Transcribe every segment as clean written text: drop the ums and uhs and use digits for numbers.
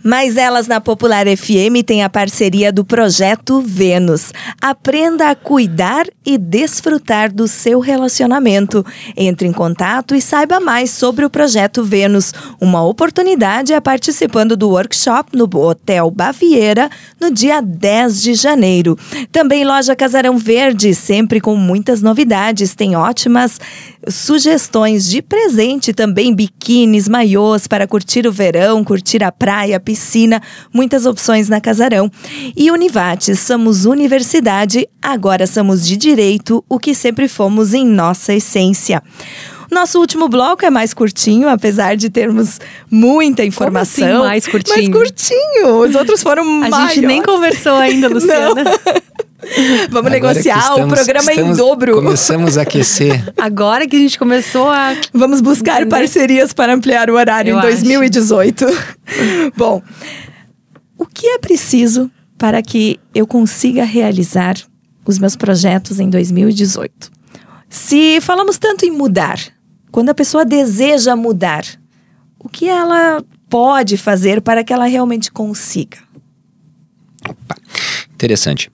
Mas elas na Popular FM têm a parceria do Projeto Vênus. Aprenda a cuidar e desfrutar do seu relacionamento. Entre em contato e saiba mais sobre o Projeto Vênus. Uma oportunidade é participando do workshop no Hotel Baviera no dia 10 de janeiro. Também loja Casarão Verde, sempre com muitas novidades. Tem ótimas sugestões de presente, também biquínis, maiôs para curtir o verão, curtir a praia, piscina, muitas opções na Casarão. E Univates, somos universidade, agora somos de direito, o que sempre fomos em nossa essência. Nosso último bloco é mais curtinho, apesar de termos muita informação. Como assim, mais curtinho? Mais curtinho, os outros foram maiores. A gente nem conversou ainda, Luciana. Vamos negociar, o programa é em dobro. Começamos a aquecer. Agora que a gente começou a... Vamos buscar parcerias para ampliar o horário em 2018. Bom, o que é preciso para que eu consiga realizar os meus projetos em 2018? Se falamos tanto em mudar, quando a pessoa deseja mudar, o que ela pode fazer para que ela realmente consiga? Opa, interessante.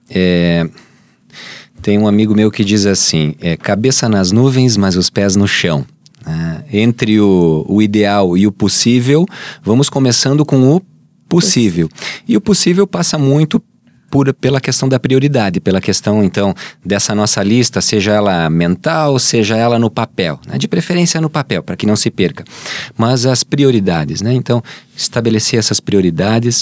Tem um amigo meu que diz assim, cabeça nas nuvens, mas os pés no chão. Entre o ideal e o possível, vamos começando com o possível. E o possível passa muito pela questão da prioridade, pela questão, então, dessa nossa lista, seja ela mental, seja ela no papel, né? De preferência no papel, para que não se perca. Mas as prioridades, né? Então, estabelecer essas prioridades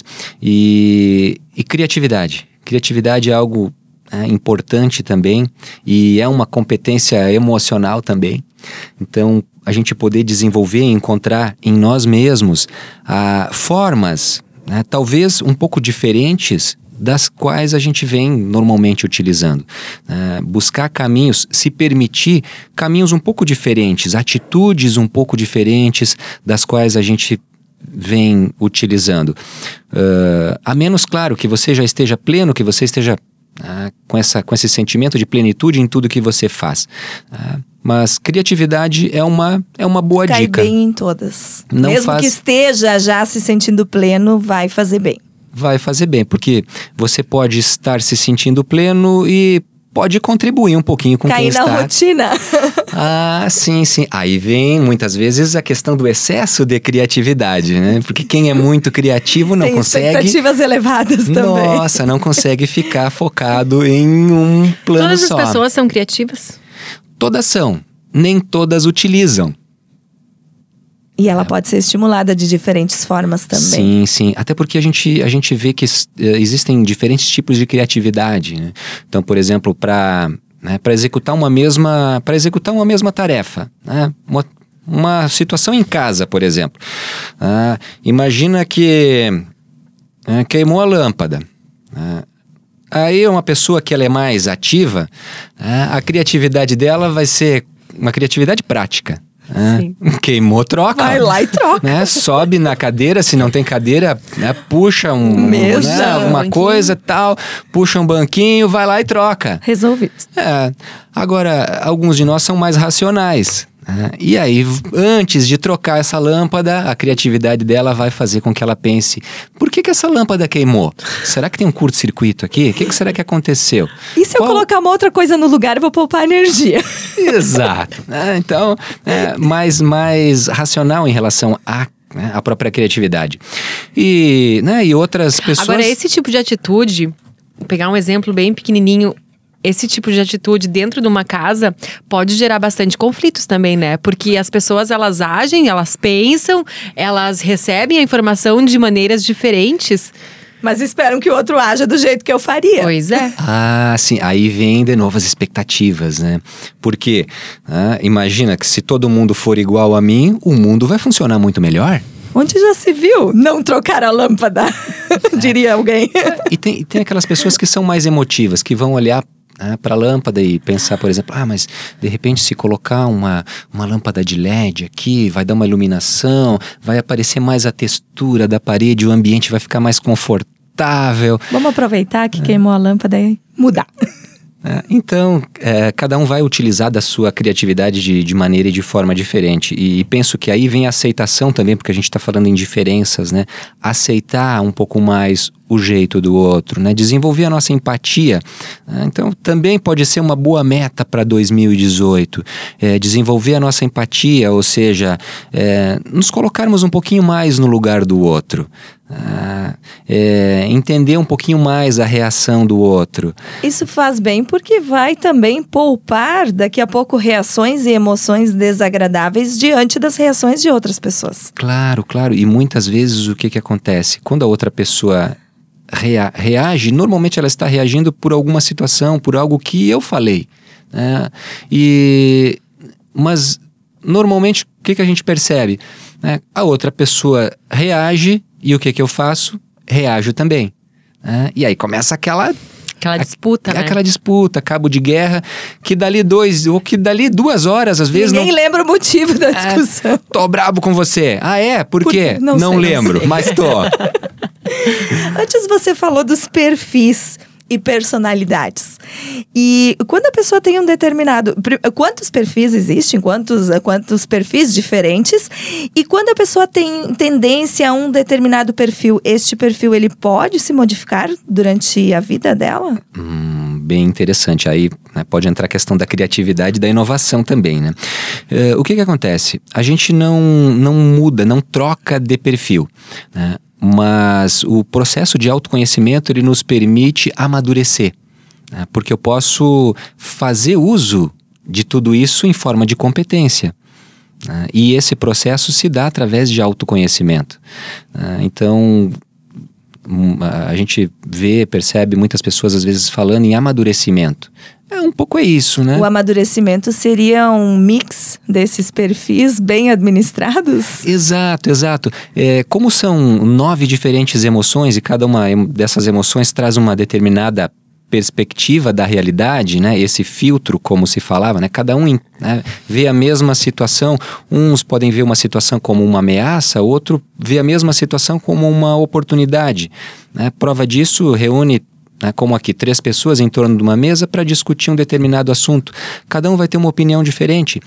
e criatividade. Criatividade é algo importante também e é uma competência emocional também. Então, a gente poder desenvolver e encontrar em nós mesmos formas, né? Talvez um pouco diferentes das quais a gente vem normalmente utilizando. Buscar caminhos, se permitir caminhos um pouco diferentes, atitudes um pouco diferentes das quais a gente vem utilizando. A menos, claro, que você já esteja pleno, que você esteja com esse sentimento de plenitude em tudo que você faz. Mas criatividade é uma boa dica. Cai bem em todas. Mesmo que esteja já se sentindo pleno, vai fazer bem. Vai fazer bem, porque você pode estar se sentindo pleno e pode contribuir um pouquinho com quem está... Cair na rotina. Sim. Aí vem, muitas vezes, a questão do excesso de criatividade, né? Porque quem é muito criativo não consegue... Tem expectativas elevadas também. Nossa, não consegue ficar focado em um plano só. Todas as pessoas são criativas? Todas são. Nem todas utilizam. E ela pode ser estimulada de diferentes formas também. Sim. Até porque a gente vê que existem diferentes tipos de criatividade, né? Então, por exemplo, para executar uma mesma tarefa, né? Uma situação em casa, por exemplo. Imagina que queimou a lâmpada. Aí uma pessoa que ela é mais ativa, a criatividade dela vai ser uma criatividade prática. Queimou, troca. Vai lá e troca. Né? Sobe na cadeira, se não tem cadeira, né? Puxa alguma coisa, tal, puxa um banquinho, vai lá e troca. Resolvido. Agora, alguns de nós são mais racionais. E aí, antes de trocar essa lâmpada, a criatividade dela vai fazer com que ela pense: por que essa lâmpada queimou? Será que tem um curto-circuito aqui? O que será que aconteceu? E se eu colocar uma outra coisa no lugar, eu vou poupar energia? Exato. Então, mais racional em relação à própria criatividade. E outras pessoas... Agora, esse tipo de atitude, vou pegar um exemplo bem pequenininho. Esse tipo de atitude dentro de uma casa pode gerar bastante conflitos também, né? Porque as pessoas, elas agem, elas pensam, elas recebem a informação de maneiras diferentes. Mas esperam que o outro haja do jeito que eu faria. Pois é. Sim. Aí vem de novo as expectativas, né? Porque imagina que se todo mundo for igual a mim, o mundo vai funcionar muito melhor. Onde já se viu não trocar a lâmpada, diria alguém. E tem aquelas pessoas que são mais emotivas, que vão olhar para a lâmpada e pensar, por exemplo, mas de repente se colocar uma lâmpada de LED aqui, vai dar uma iluminação, vai aparecer mais a textura da parede, o ambiente vai ficar mais confortável. Vamos aproveitar que queimou a lâmpada e mudar. Então, cada um vai utilizar da sua criatividade de maneira e de forma diferente. E penso que aí vem a aceitação também, porque a gente está falando em diferenças, né? Aceitar um pouco mais o jeito do outro, né? Desenvolver a nossa empatia. Então, também pode ser uma boa meta para 2018. Desenvolver a nossa empatia, ou seja, nos colocarmos um pouquinho mais no lugar do outro. Entender um pouquinho mais a reação do outro. Isso faz bem porque vai também poupar daqui a pouco reações e emoções desagradáveis diante das reações de outras pessoas. Claro. E muitas vezes o que acontece? Quando a outra pessoa reage, normalmente ela está reagindo por alguma situação, por algo que eu falei. Mas normalmente o que a gente percebe? A outra pessoa reage e o que eu faço? Reajo também. E aí começa aquela disputa, né? Aquela disputa, cabo de guerra, que dali 2 horas, às vezes... Ninguém lembra o motivo da discussão. Tô brabo com você. Por quê? Não lembro, mas tô. Antes você falou dos perfis e personalidades. E quando a pessoa tem um determinado... Quantos perfis existem? Quantos perfis diferentes? E quando a pessoa tem tendência a um determinado perfil, este perfil ele pode se modificar durante a vida dela? Bem interessante. Aí, né, pode entrar a questão da criatividade e da inovação também, né? O que acontece? A gente não muda, não troca de perfil, né? Mas o processo de autoconhecimento, ele nos permite amadurecer, né? Porque eu posso fazer uso de tudo isso em forma de competência, né? E esse processo se dá através de autoconhecimento, né? Então, a gente percebe muitas pessoas às vezes falando em amadurecimento. Um pouco isso, né? O amadurecimento seria um mix desses perfis bem administrados? Exato. Como são 9 diferentes emoções e cada uma dessas emoções traz uma determinada perspectiva da realidade, né? Esse filtro, como se falava, né? Cada um, né, vê a mesma situação. Uns podem ver uma situação como uma ameaça, outro vê a mesma situação como uma oportunidade, né? Prova disso, reúne, como aqui, 3 pessoas em torno de uma mesa para discutir um determinado assunto. Cada um vai ter uma opinião diferente.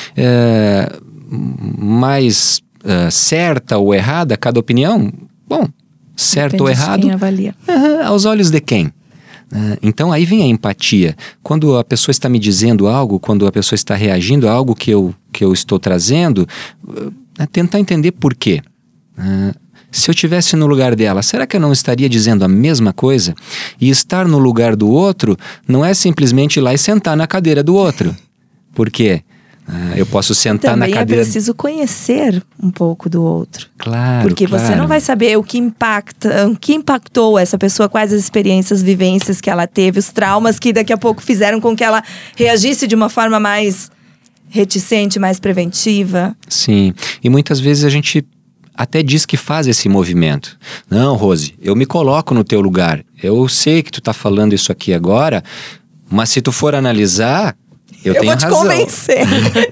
Mais certa ou errada cada opinião? Bom, certo Depende ou errado? de quem avalia. Aos olhos de quem? Então aí vem a empatia. Quando a pessoa está me dizendo algo, quando a pessoa está reagindo a algo que eu estou trazendo, tentar entender por quê. Se eu estivesse no lugar dela, será que eu não estaria dizendo a mesma coisa? E estar no lugar do outro não é simplesmente ir lá e sentar na cadeira do outro. Por quê? Eu posso sentar também na cadeira... é preciso conhecer um pouco do outro. Claro, porque você não vai saber o que impactou essa pessoa, quais as experiências, vivências que ela teve, os traumas que daqui a pouco fizeram com que ela reagisse de uma forma mais reticente, mais preventiva. Sim, e muitas vezes a gente até diz que faz esse movimento. Não, Rose, eu me coloco no teu lugar. Eu sei que tu tá falando isso aqui agora, mas se tu for analisar, eu tenho razão. Eu vou te convencer.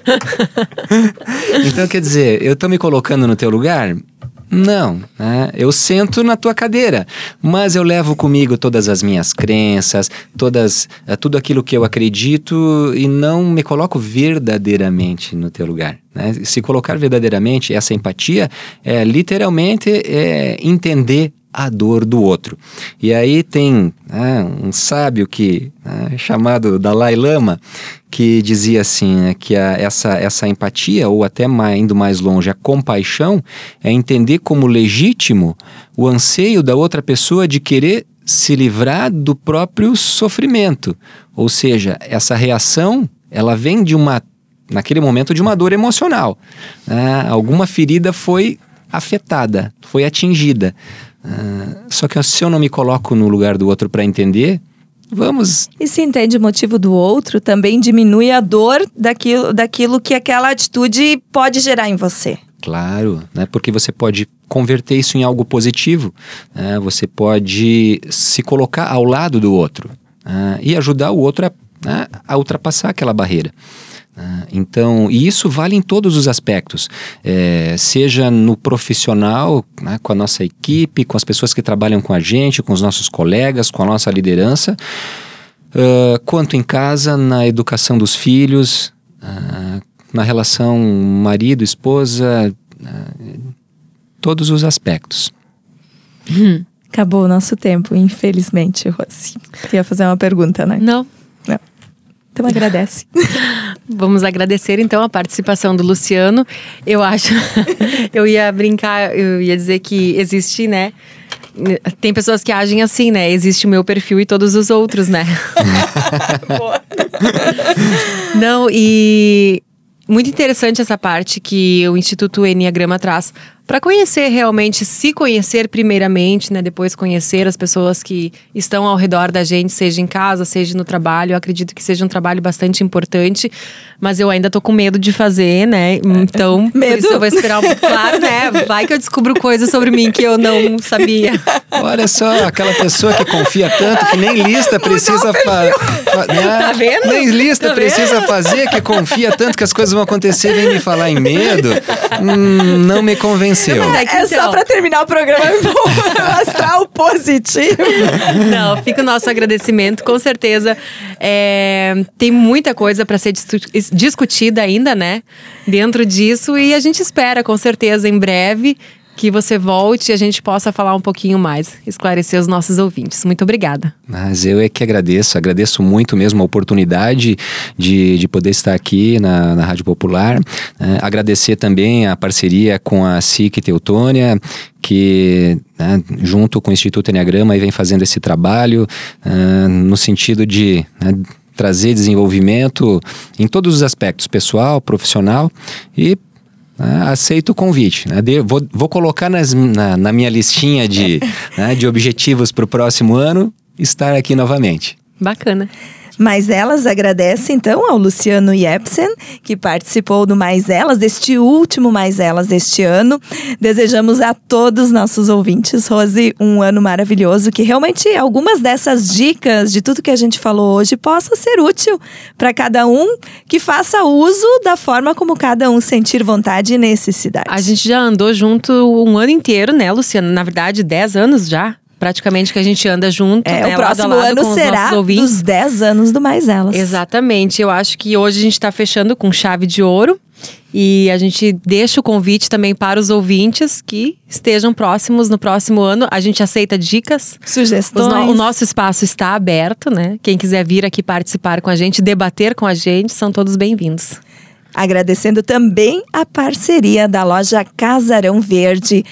Então, quer dizer, eu tô me colocando no teu lugar? Não, né? Eu sento na tua cadeira, mas eu levo comigo todas as minhas crenças, tudo aquilo que eu acredito e não me coloco verdadeiramente no teu lugar, né? Se colocar verdadeiramente, essa empatia é literalmente entender a dor do outro. E aí tem um sábio chamado Dalai Lama, que dizia assim, né, que essa empatia, ou até indo mais longe, a compaixão, é entender como legítimo o anseio da outra pessoa de querer se livrar do próprio sofrimento. Ou seja, essa reação, ela vem naquele momento, de uma dor emocional. Alguma ferida foi afetada, foi atingida. Só que se eu não me coloco no lugar do outro para entender, E se entende o motivo do outro, também diminui a dor daquilo que aquela atitude pode gerar em você. Claro, né? Porque você pode converter isso em algo positivo, né? Você pode se colocar ao lado do outro, e ajudar o outro a ultrapassar aquela barreira. Então, e isso vale em todos os aspectos, seja no profissional, né, com a nossa equipe, com as pessoas que trabalham com a gente, com os nossos colegas, com a nossa liderança, quanto em casa, na educação dos filhos, na relação marido, esposa, todos os aspectos. Acabou o nosso tempo, infelizmente, Rose. Queria fazer uma pergunta, né? Não. Então agradece. Vamos agradecer então a participação do Luciano. Eu acho, eu ia brincar, eu ia dizer que existe, né? Tem pessoas que agem assim, né? Existe o meu perfil e todos os outros, né? Não, e muito interessante essa parte que o Instituto Enneagrama traz para conhecer realmente, se conhecer primeiramente, né? Depois conhecer as pessoas que estão ao redor da gente, seja em casa, seja no trabalho. Eu acredito que seja um trabalho bastante importante, mas eu ainda tô com medo de fazer, né? Então, por isso eu vou esperar um pouco. Claro, né? Vai que eu descubro coisas sobre mim que eu não sabia. Olha só, aquela pessoa que confia tanto que nem lista precisa fazer. Tá vendo? Nem lista precisa fazer, que confia tanto que as coisas vão acontecer, vem me falar em medo. Não me convenceu. É só pra terminar o programa mostrar o positivo. Não, fica o nosso agradecimento, com certeza. Tem muita coisa para ser discutida ainda, né? Dentro disso, e a gente espera, com certeza, em breve, que você volte e a gente possa falar um pouquinho mais, esclarecer os nossos ouvintes. Muito obrigada. Mas eu é que agradeço muito mesmo a oportunidade de poder estar aqui na Rádio Popular. Agradecer também a parceria com a SIC Teutônia, que junto com o Instituto Enneagrama vem fazendo esse trabalho no sentido de trazer desenvolvimento em todos os aspectos, pessoal, profissional, e aceito o convite. Vou colocar na minha listinha de objetivos para o próximo ano, estar aqui novamente. Bacana. Mais Elas agradece então ao Luciano Jepsen, que participou do Mais Elas, deste último Mais Elas deste ano. Desejamos a todos os nossos ouvintes, Rose, um ano maravilhoso, que realmente algumas dessas dicas de tudo que a gente falou hoje possa ser útil para cada um, que faça uso da forma como cada um sentir vontade e necessidade. A gente já andou junto um ano inteiro, né, Luciano? Na verdade, 10 anos já. Praticamente que a gente anda junto, né, o próximo lado a lado ano com será dos 10 anos do Mais Elas. Exatamente. Eu acho que hoje a gente está fechando com chave de ouro. E a gente deixa o convite também para os ouvintes que estejam próximos no próximo ano. A gente aceita dicas, sugestões. O nosso espaço está aberto, né? Quem quiser vir aqui participar com a gente, debater com a gente, são todos bem-vindos. Agradecendo também a parceria da loja Casarão Verde,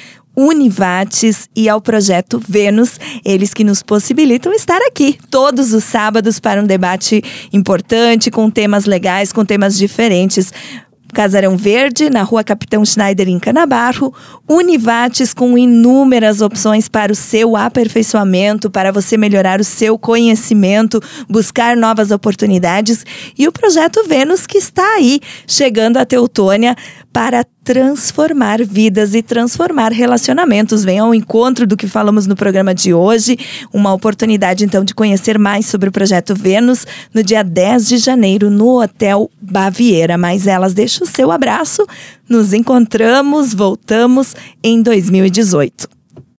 Univates e ao Projeto Vênus, eles que nos possibilitam estar aqui todos os sábados para um debate importante, com temas legais, com temas diferentes. Casarão Verde, na Rua Capitão Schneider, em Canabarro. Univates, com inúmeras opções para o seu aperfeiçoamento, para você melhorar o seu conhecimento, buscar novas oportunidades. E o Projeto Vênus, que está aí, chegando a Teutônia, para transformar vidas e transformar relacionamentos. Venha ao encontro do que falamos no programa de hoje. Uma oportunidade, então, de conhecer mais sobre o Projeto Vênus no dia 10 de janeiro, no Hotel Baviera. Mais Elas deixa o seu abraço. Nos encontramos, voltamos em 2018.